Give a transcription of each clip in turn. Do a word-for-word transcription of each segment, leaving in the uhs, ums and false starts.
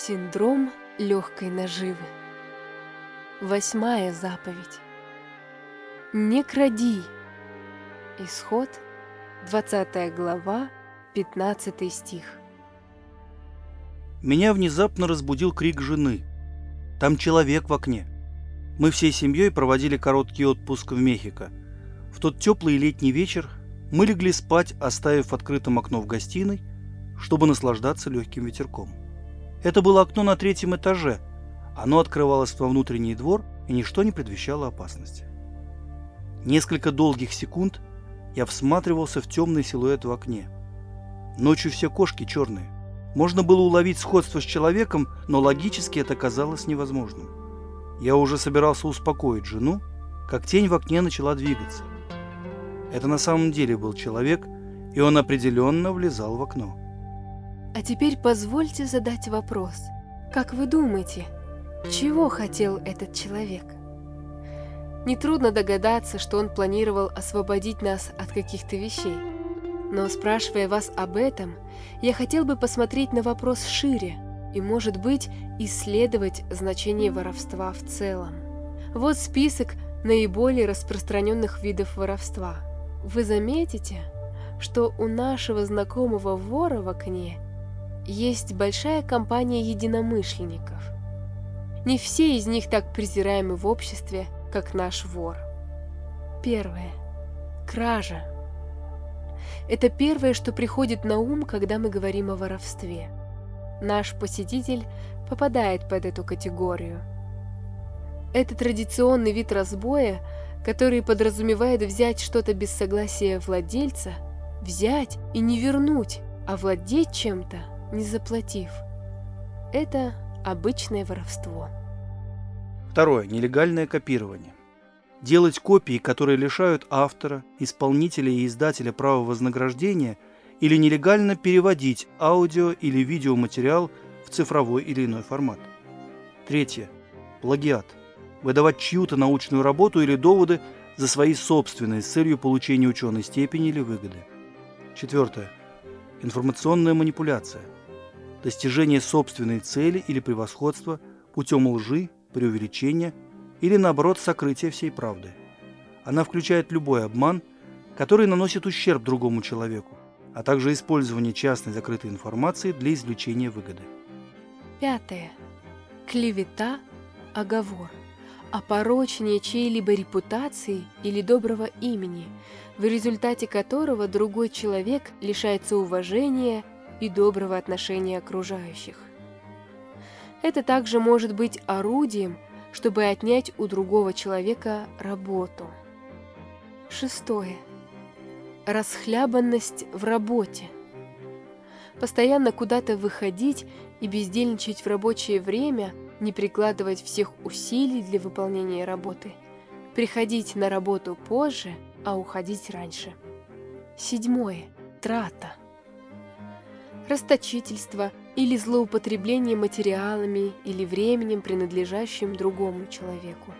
Синдром легкой наживы. Восьмая заповедь. Не кради. Исход, двадцатая глава, пятнадцатый стих. Меня внезапно разбудил крик жены. Там человек в окне. Мы всей семьей проводили короткий отпуск в Мехико. В тот теплый летний вечер мы легли спать, оставив открытым окно в гостиной, чтобы наслаждаться легким ветерком. Это было окно на третьем этаже. Оно открывалось во внутренний двор, и ничто не предвещало опасности. Несколько долгих секунд я всматривался в темный силуэт в окне. Ночью все кошки черные. Можно было уловить сходство с человеком, но логически это казалось невозможным. Я уже собирался успокоить жену, как тень в окне начала двигаться. Это на самом деле был человек, и он определенно влезал в окно. А теперь позвольте задать вопрос. Как вы думаете, чего хотел этот человек? Нетрудно догадаться, что он планировал освободить нас от каких-то вещей. Но спрашивая вас об этом, я хотел бы посмотреть на вопрос шире и, может быть, исследовать значение воровства в целом. Вот список наиболее распространенных видов воровства. Вы заметите, что у нашего знакомого вора в окне есть большая компания единомышленников. Не все из них так презираемы в обществе, как наш вор. Первое. Кража. Это первое, что приходит на ум, когда мы говорим о воровстве. Наш посетитель попадает под эту категорию. Это традиционный вид разбоя, который подразумевает взять что-то без согласия владельца, взять и не вернуть, а владеть чем-то, не заплатив. Это обычное воровство. Второе. Нелегальное копирование. Делать копии, которые лишают автора, исполнителя и издателя права вознаграждения, или нелегально переводить аудио- или видеоматериал в цифровой или иной формат. Третье. Плагиат. Выдавать чью-то научную работу или доводы за свои собственные с целью получения ученой степени или выгоды. Четвертое. Информационная манипуляция. Достижение собственной цели или превосходства путем лжи, преувеличения или, наоборот, сокрытия всей правды. Она включает любой обман, который наносит ущерб другому человеку, а также использование частной закрытой информации для извлечения выгоды. Пятое. Клевета, оговор. Опорочение чьей-либо репутации или доброго имени, в результате которого другой человек лишается уважения и доброго отношения окружающих. Это также может быть орудием, чтобы отнять у другого человека работу. Шестое. Расхлябанность в работе. Постоянно куда-то выходить и бездельничать в рабочее время, не прикладывать всех усилий для выполнения работы, приходить на работу позже, а уходить раньше. Седьмое. Трата. Расточительство или злоупотребление материалами или временем, принадлежащим другому человеку.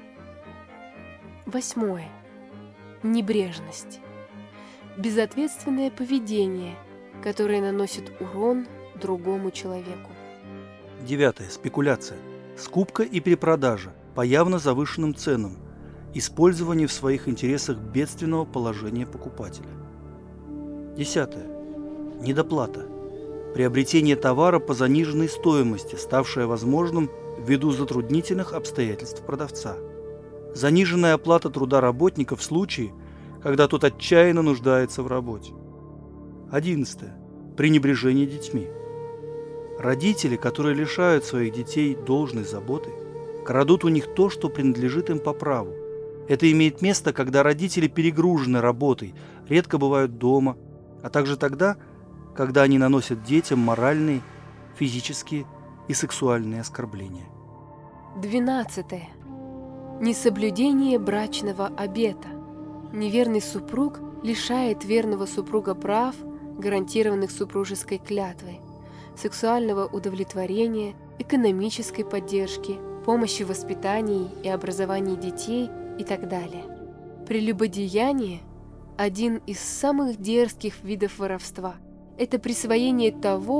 Восьмое. Небрежность. Безответственное поведение, которое наносит урон другому человеку. Девятое. Спекуляция. Скупка и перепродажа по явно завышенным ценам. Использование в своих интересах бедственного положения покупателя. Десятое. Недоплата. Приобретение товара по заниженной стоимости, ставшее возможным ввиду затруднительных обстоятельств продавца. Заниженная оплата труда работника в случае, когда тот отчаянно нуждается в работе. Одиннадцатое. Пренебрежение детьми. Родители, которые лишают своих детей должной заботы, крадут у них то, что принадлежит им по праву. Это имеет место, когда родители перегружены работой, редко бывают дома, а также тогда, когда они наносят детям моральные, физические и сексуальные оскорбления. Двенадцатое. Несоблюдение брачного обета. Неверный супруг лишает верного супруга прав, гарантированных супружеской клятвой, сексуального удовлетворения, экономической поддержки, помощи в воспитании и образовании детей и так далее. Прелюбодеяние – один из самых дерзких видов воровства. Это присвоение того,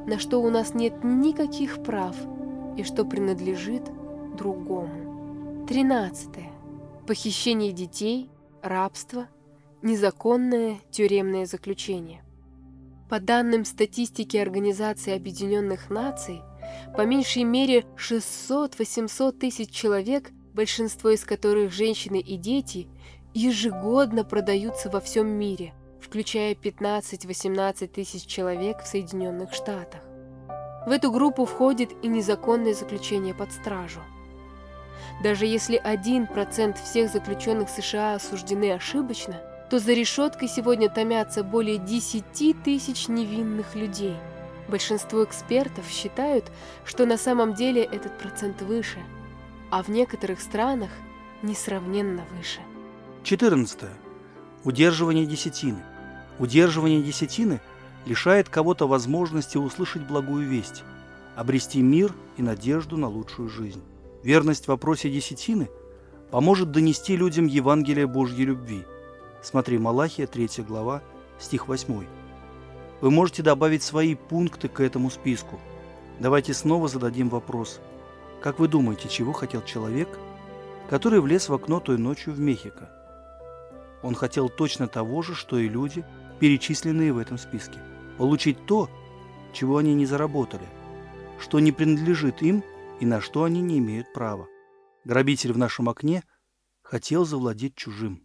на что у нас нет никаких прав и что принадлежит другому. Тринадцатое. Похищение детей, рабство, незаконное тюремное заключение. По данным статистики Организации Объединенных Наций, по меньшей мере шестьсот-восемьсот тысяч человек, большинство из которых женщины и дети, ежегодно продаются во всем мире, включая пятнадцать-восемнадцать тысяч человек в Соединенных Штатах. В эту группу входит и незаконное заключение под стражу. Даже если один процент всех заключенных США осуждены ошибочно, то за решеткой сегодня томятся более десяти тысяч невинных людей. Большинство экспертов считают, что на самом деле этот процент выше, а в некоторых странах несравненно выше. четырнадцатое. Удерживание десятины. Удерживание десятины лишает кого-то возможности услышать благую весть, обрести мир и надежду на лучшую жизнь. Верность в вопросе десятины поможет донести людям Евангелие Божьей любви. Смотри, Малахия, третья глава, стих восьмой. Вы можете добавить свои пункты к этому списку. Давайте снова зададим вопрос. Как вы думаете, чего хотел человек, который влез в окно той ночью в Мехико? Он хотел точно того же, что и люди, перечисленные в этом списке. Получить то, чего они не заработали, что не принадлежит им и на что они не имеют права. Грабитель в нашем окне хотел завладеть чужим.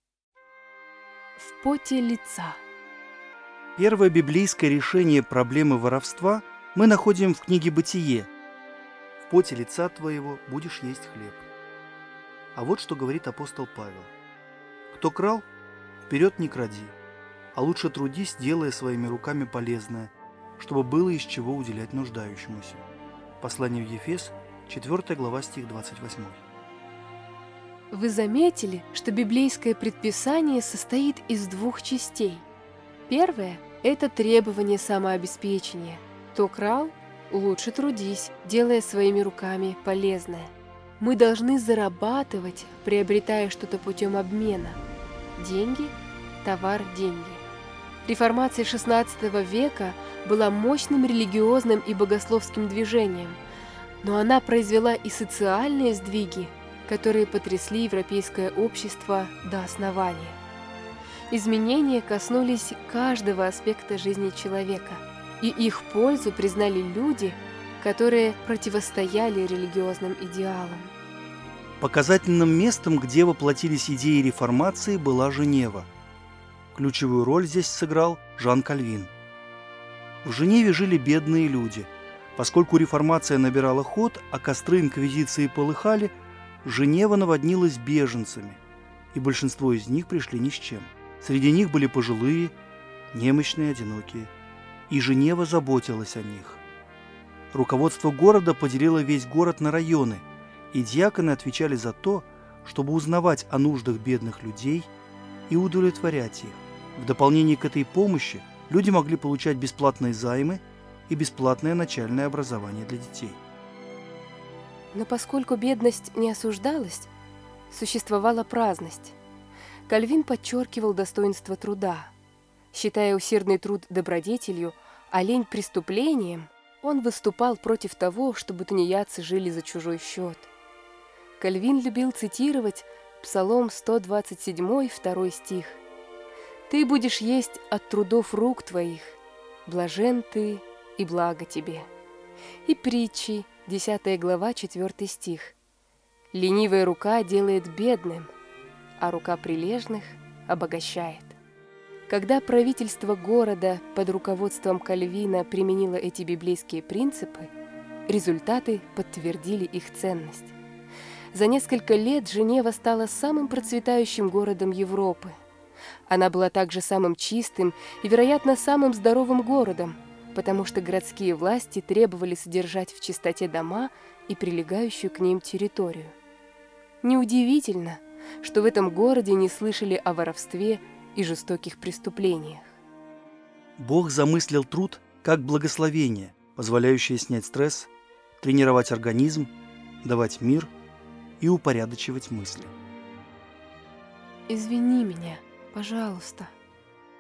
В поте лица. Первое библейское решение проблемы воровства мы находим в книге «Бытие». «В поте лица твоего будешь есть хлеб». А вот что говорит апостол Павел. «Кто крал, вперед не кради, а лучше трудись, делая своими руками полезное, чтобы было из чего уделять нуждающемуся». Послание в Ефес, четвёртая глава, стих двадцать восьмой. Вы заметили, что библейское предписание состоит из двух частей. Первое – это требование самообеспечения. Кто крал, лучше трудись, делая своими руками полезное. Мы должны зарабатывать, приобретая что-то путем обмена. Деньги, товар, деньги. Реформация шестнадцатого века была мощным религиозным и богословским движением, но она произвела и социальные сдвиги, которые потрясли европейское общество до основания. Изменения коснулись каждого аспекта жизни человека, и их пользу признали люди, которые противостояли религиозным идеалам. Показательным местом, где воплотились идеи реформации, была Женева. Ключевую роль здесь сыграл Жан Кальвин. В Женеве жили бедные люди. Поскольку реформация набирала ход, а костры инквизиции полыхали, Женева наводнилась беженцами, и большинство из них пришли ни с чем. Среди них были пожилые, немощные, одинокие, и Женева заботилась о них. Руководство города поделило весь город на районы, и диаконы отвечали за то, чтобы узнавать о нуждах бедных людей и удовлетворять их. В дополнение к этой помощи люди могли получать бесплатные займы и бесплатное начальное образование для детей. Но поскольку бедность не осуждалась, существовала праздность. Кальвин подчеркивал достоинство труда. Считая усердный труд добродетелью, а лень преступлением, он выступал против того, чтобы тунеядцы жили за чужой счет. Кальвин любил цитировать Псалом сто двадцать семь, второй стих. «Ты будешь есть от трудов рук твоих, блажен ты и благо тебе». И притчи, десятая глава, четвёртый стих. «Ленивая рука делает бедным, а рука прилежных обогащает». Когда правительство города под руководством Кальвина применило эти библейские принципы, результаты подтвердили их ценность. За несколько лет Женева стала самым процветающим городом Европы. Она была также самым чистым и, вероятно, самым здоровым городом, потому что городские власти требовали содержать в чистоте дома и прилегающую к ним территорию. Неудивительно, что в этом городе не слышали о воровстве и жестоких преступлениях. Бог замыслил труд как благословение, позволяющее снять стресс, тренировать организм, давать мир и упорядочивать мысли. Извини меня, пожалуйста.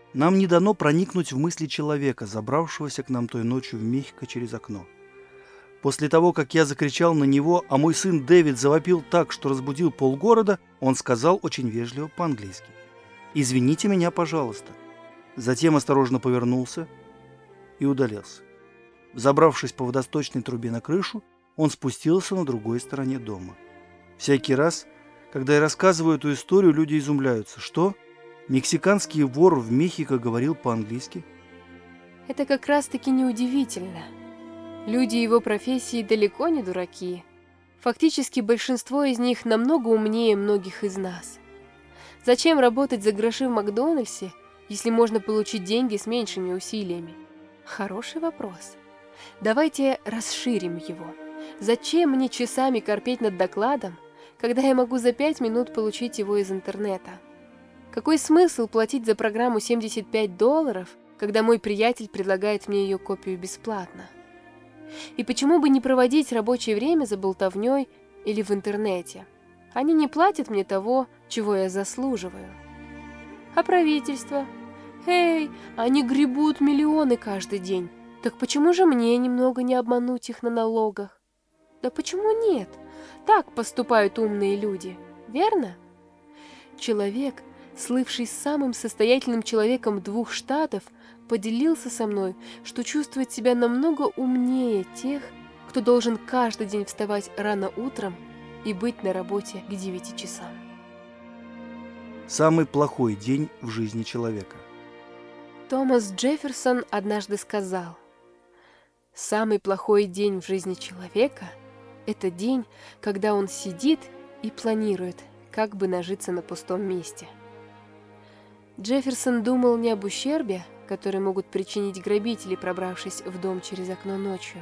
Нам не дано проникнуть в мысли человека, забравшегося к нам той ночью в Мехико через окно. После того, как я закричал на него, а мой сын Дэвид завопил так, что разбудил полгорода, он сказал очень вежливо по-английски: «Извините меня, пожалуйста». Затем осторожно повернулся и удалился. Забравшись по водосточной трубе на крышу, он спустился на другой стороне дома. Всякий раз, когда я рассказываю эту историю, люди изумляются. Что? Мексиканский вор в Мехико говорил по-английски? Это как раз-таки неудивительно. Люди его профессии далеко не дураки. Фактически большинство из них намного умнее многих из нас. Зачем работать за гроши в Макдональдсе, если можно получить деньги с меньшими усилиями? Хороший вопрос. Давайте расширим его. Зачем мне часами корпеть над докладом, когда я могу за пять минут получить его из интернета? Какой смысл платить за программу семьдесят пять долларов, когда мой приятель предлагает мне ее копию бесплатно? И почему бы не проводить рабочее время за болтовней или в интернете? Они не платят мне того, чего я заслуживаю. А правительство? Эй, они гребут миллионы каждый день. Так почему же мне немного не обмануть их на налогах? Да почему нет? Так поступают умные люди, верно? Человек, слывший самым состоятельным человеком двух штатов, поделился со мной, что чувствует себя намного умнее тех, кто должен каждый день вставать рано утром и быть на работе к девяти часам. Самый плохой день в жизни человека. Томас Джефферсон однажды сказал: «Самый плохой день в жизни человека – это день, когда он сидит и планирует, как бы нажиться на пустом месте». Джефферсон думал не об ущербе, который могут причинить грабители, пробравшись в дом через окно ночью,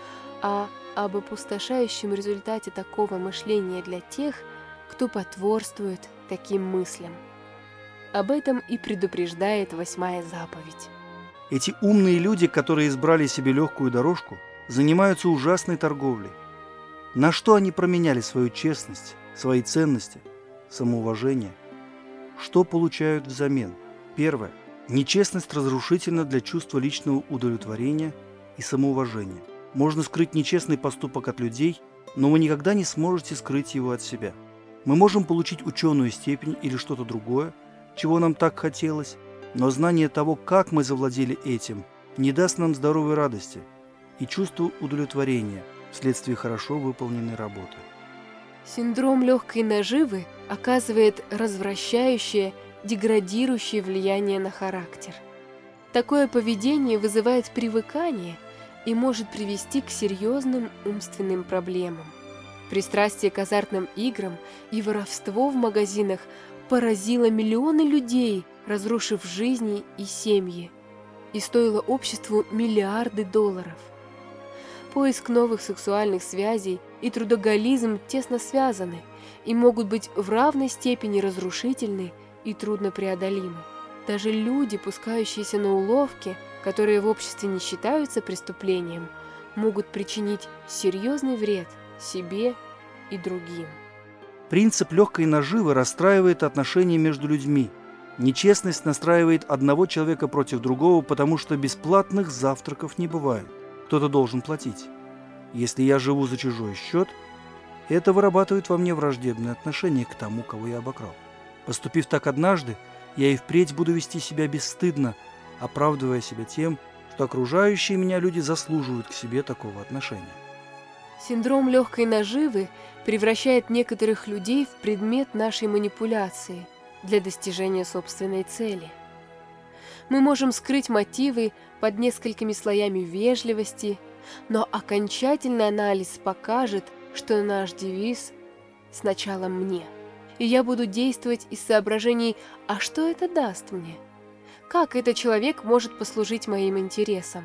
а об опустошающем результате такого мышления для тех, кто потворствует таким мыслям. Об этом и предупреждает восьмая заповедь. Эти умные люди, которые избрали себе легкую дорожку, занимаются ужасной торговлей. На что они променяли свою честность, свои ценности, самоуважение? Что получают взамен? Первое. Нечестность разрушительна для чувства личного удовлетворения и самоуважения. Можно скрыть нечестный поступок от людей, но вы никогда не сможете скрыть его от себя. Мы можем получить ученую степень или что-то другое, чего нам так хотелось, но знание того, как мы завладели этим, не даст нам здоровой радости и чувства удовлетворения вследствие хорошо выполненной работы. Синдром легкой наживы оказывает развращающее, деградирующее влияние на характер. Такое поведение вызывает привыкание и может привести к серьезным умственным проблемам. Пристрастие к азартным играм и воровство в магазинах поразило миллионы людей, разрушив жизни и семьи, и стоило обществу миллиарды долларов. Поиск новых сексуальных связей и трудоголизм тесно связаны и могут быть в равной степени разрушительны и труднопреодолимы. Даже люди, пускающиеся на уловки, которые в обществе не считаются преступлением, могут причинить серьезный вред себе и другим. Принцип легкой наживы расстраивает отношения между людьми. Нечестность настраивает одного человека против другого, потому что бесплатных завтраков не бывает. Кто-то должен платить. Если я живу за чужой счет, это вырабатывает во мне враждебное отношение к тому, кого я обокрал. Поступив так однажды, я и впредь буду вести себя бесстыдно, оправдывая себя тем, что окружающие меня люди заслуживают к себе такого отношения. Синдром легкой наживы превращает некоторых людей в предмет нашей манипуляции для достижения собственной цели. Мы можем скрыть мотивы под несколькими слоями вежливости, но окончательный анализ покажет, что наш девиз «сначала мне». И я буду действовать из соображений «а что это даст мне? Как этот человек может послужить моим интересам?»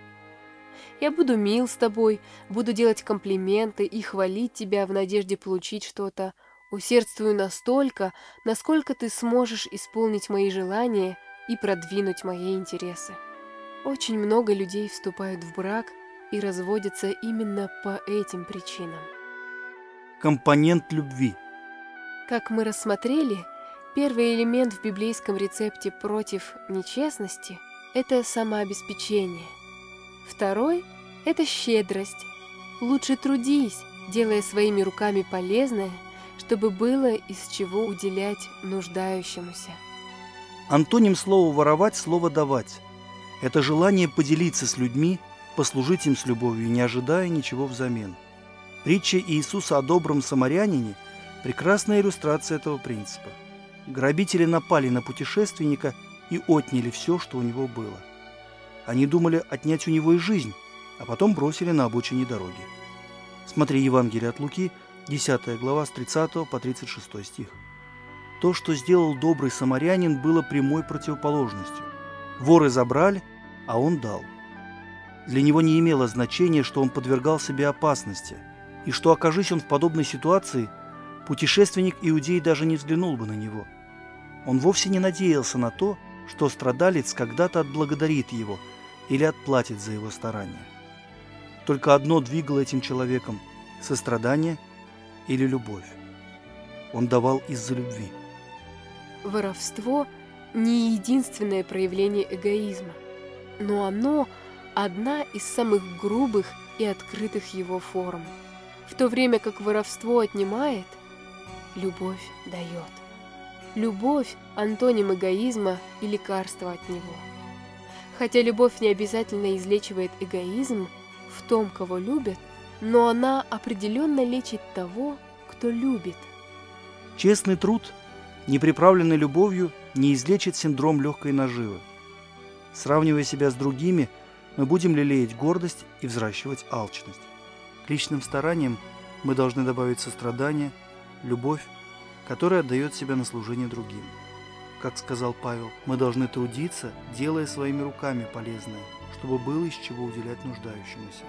Я буду мил с тобой, буду делать комплименты и хвалить тебя в надежде получить что-то. Усердствую настолько, насколько ты сможешь исполнить мои желания и продвинуть мои интересы. Очень много людей вступают в брак и разводятся именно по этим причинам. Компонент любви. Как мы рассмотрели, Первый элемент в библейском рецепте против нечестности – это самообеспечение. Второй – это щедрость. Лучше трудись, делая своими руками полезное, чтобы было из чего уделять нуждающемуся. Антоним слова «воровать» – слово «давать». Это желание поделиться с людьми, послужить им с любовью, не ожидая ничего взамен. Притча Иисуса о добром самарянине – прекрасная иллюстрация этого принципа. Грабители напали на путешественника и отняли все, что у него было. Они думали отнять у него и жизнь, а потом бросили на обочине дороги. Смотри Евангелие от Луки, десятая глава, с тридцатого по тридцать шестой стих. То, что сделал добрый самарянин, было прямой противоположностью. Воры забрали, а он дал. Для него не имело значения, что он подвергал себе опасности, и что, окажись он в подобной ситуации, путешественник иудей даже не взглянул бы на него. Он вовсе не надеялся на то, что страдалец когда-то отблагодарит его или отплатит за его старания. Только одно двигало этим человеком – сострадание или любовь. Он давал из-за любви. Воровство – не единственное проявление эгоизма, но оно – одна из самых грубых и открытых его форм. В то время как воровство отнимает, любовь дает. Любовь – антоним эгоизма и лекарство от него. Хотя любовь не обязательно излечивает эгоизм в том, кого любят, но она определенно лечит того, кто любит. Честный труд, не приправленный любовью, не излечит синдром легкой наживы. Сравнивая себя с другими, мы будем лелеять гордость и взращивать алчность. К личным стараниям мы должны добавить сострадание, любовь, которая отдает себя на служение другим. Как сказал Павел, мы должны трудиться, делая своими руками полезное, чтобы было из чего уделять нуждающемуся.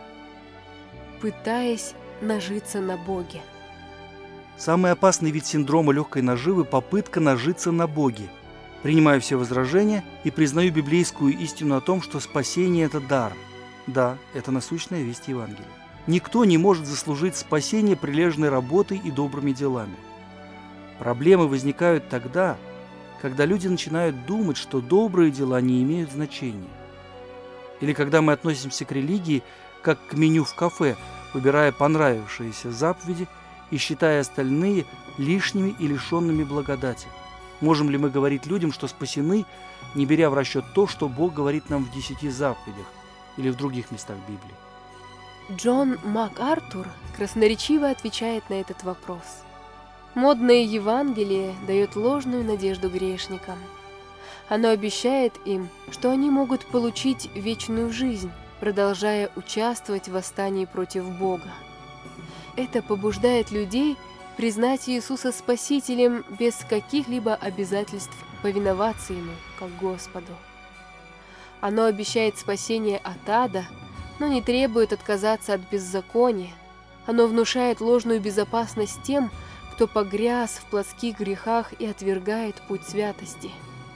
Пытаясь нажиться на Боге. Самый опасный вид синдрома легкой наживы – попытка нажиться на Боге. Принимаю все возражения и признаю библейскую истину о том, что спасение – это дар. Да, это насущная весть Евангелия. Никто не может заслужить спасение прилежной работой и добрыми делами. Проблемы возникают тогда, когда люди начинают думать, что добрые дела не имеют значения. Или когда мы относимся к религии как к меню в кафе, выбирая понравившиеся заповеди и считая остальные лишними и лишенными благодати. Можем ли мы говорить людям, что спасены, не беря в расчет то, что Бог говорит нам в десяти заповедях или в других местах Библии? Джон МакАртур красноречиво отвечает на этот вопрос. Модное Евангелие дает ложную надежду грешникам. Оно обещает им, что они могут получить вечную жизнь, продолжая участвовать в восстании против Бога. Это побуждает людей признать Иисуса Спасителем без каких-либо обязательств повиноваться Ему, как Господу. Оно обещает спасение от ада, но не требует отказаться от беззакония. Оно внушает ложную безопасность тем, кто погряз в плотских грехах и отвергает путь святости.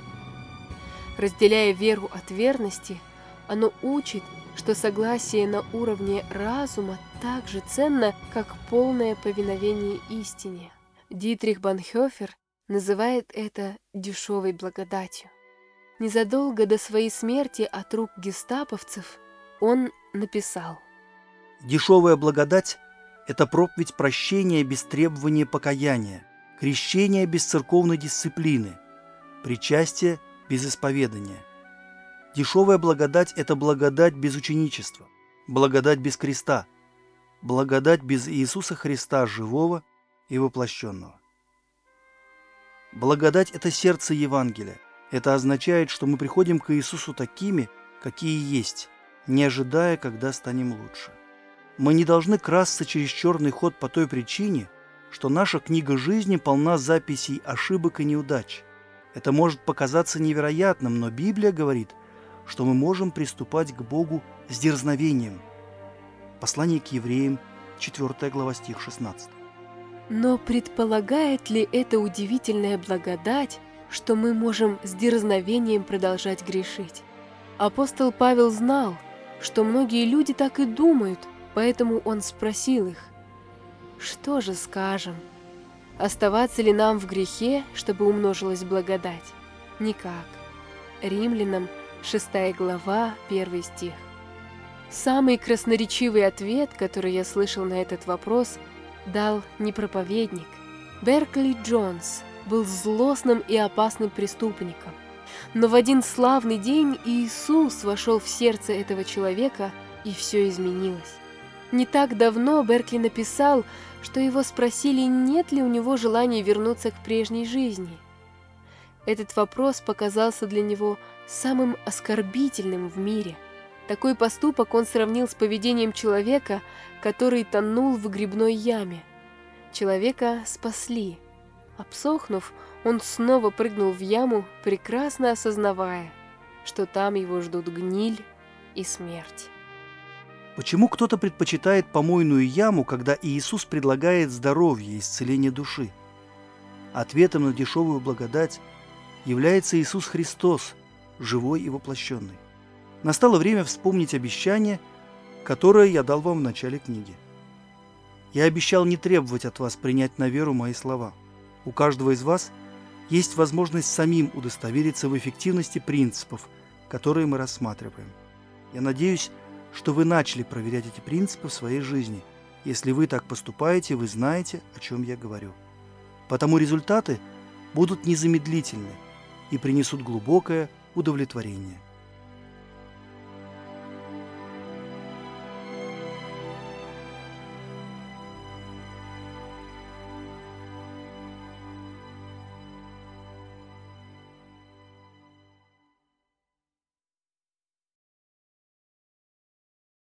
Разделяя веру от верности, оно учит, что согласие на уровне разума так же ценно, как полное повиновение истине. Дитрих Бонхофер называет это дешевой благодатью. Незадолго до своей смерти от рук гестаповцев он написал: «Дешевая благодать – это проповедь прощения без требования покаяния, крещение без церковной дисциплины, причастие без исповедания. Дешевая благодать – это благодать без ученичества, благодать без креста, благодать без Иисуса Христа живого и воплощенного». Благодать – это сердце Евангелия. Это означает, что мы приходим к Иисусу такими, какие есть, не ожидая, когда станем лучше. Мы не должны красться через черный ход по той причине, что наша книга жизни полна записей ошибок и неудач. Это может показаться невероятным, но Библия говорит, что мы можем приступать к Богу с дерзновением. Послание к евреям, четвёртая глава, стих шестнадцатый. Но предполагает ли эта удивительная благодать, что мы можем с дерзновением продолжать грешить? Апостол Павел знал, что многие люди так и думают, поэтому он спросил их: «Что же скажем? Оставаться ли нам в грехе, чтобы умножилась благодать? Никак. Римлянам, шестая глава, первый стих. Самый красноречивый ответ, который я слышал на этот вопрос, дал не проповедник. Беркли Джонс был злостным и опасным преступником. Но в один славный день Иисус вошел в сердце этого человека, и все изменилось. Не так давно Беркли написал, что его спросили, нет ли у него желания вернуться к прежней жизни. Этот вопрос показался для него самым оскорбительным в мире. Такой поступок он сравнил с поведением человека, который тонул в грибной яме. Человека спасли. Обсохнув, он снова прыгнул в яму, прекрасно осознавая, что там его ждут гниль и смерть. Почему кто-то предпочитает помойную яму, когда Иисус предлагает здоровье и исцеление души? Ответом на дешевую благодать является Иисус Христос, живой и воплощенный. Настало время вспомнить обещание, которое я дал вам в начале книги. Я обещал не требовать от вас принять на веру мои слова. У каждого из вас есть возможность самим удостовериться в эффективности принципов, которые мы рассматриваем. Я надеюсь, что вы начали проверять эти принципы в своей жизни. Если вы так поступаете, вы знаете, о чем я говорю. Потому результаты будут незамедлительны и принесут глубокое удовлетворение.